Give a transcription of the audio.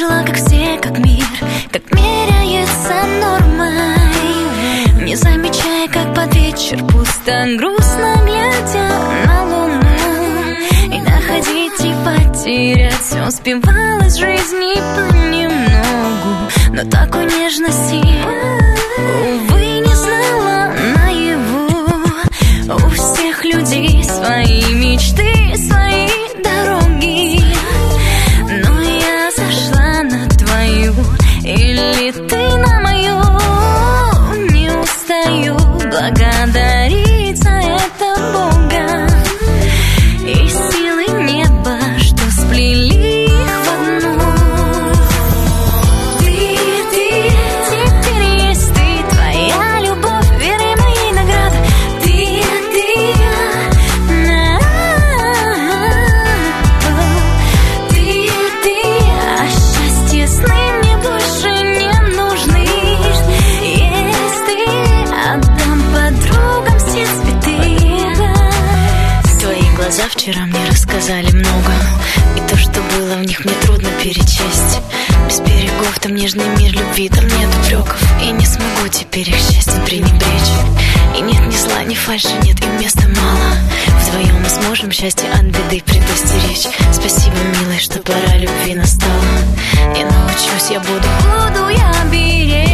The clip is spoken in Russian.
жила, как все, как мир, как меряется нормой, не замечая, как под вечер пусто, грустно глядя на луну. И находить и потерять успевалось в жизни понемногу, но такой нежности, увы, не знала наяву. У всех людей свои мечты, свои дороги, но я зашла на твою, или ты на мою. Не устаю благодарить за это Бога и силы неба, что сплели их в одну. Ты, теперь есть ты, твоя любовь, веры моей награда. Ты, а счастье сны мне больше не нужны. Есть ты, отдам подругам все цветы. Твои глаза вчера мне рассказали много, и то, что было в них, мне трудно перечесть. Без берегов там нежный мир любви, там нет упреков, и не смогу теперь их счастьем пренебречь. И нет ни зла, ни фальши, нет, и места мало. Вдвоем мы сможем счастье от беды предостеречь. Спасибо, милый, что пора любви настала. Я научусь, я буду я беречь.